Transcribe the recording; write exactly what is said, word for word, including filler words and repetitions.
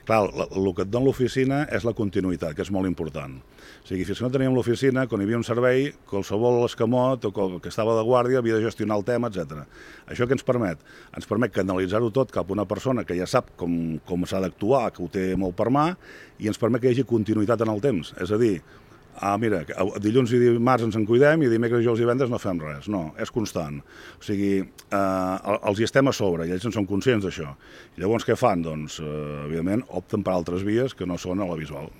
Clar, el que et dona l'oficina és la continuïtat, que és molt important. O sigui, fins que no teníem l'oficina, quan hi havia un servei, qualsevol escamot o que estava de guàrdia havia de gestionar el tema, etcètera. Això què ens permet? Ens permet canalitzar-ho tot cap a una persona que ja sap com, com s'ha d'actuar, que ho té molt per mà, i ens permet que hi hagi continuïtat en el temps. És a dir, ah, mira, dilluns i dimarts ens en cuidem i dimecres, dijous i divendres no fem res. No, és constant. O sigui, eh, els hi estem a sobre i ells en són conscients d'això. I llavors què fan? Doncs, eh, evidentment, opten per altres vies que no són a la visual.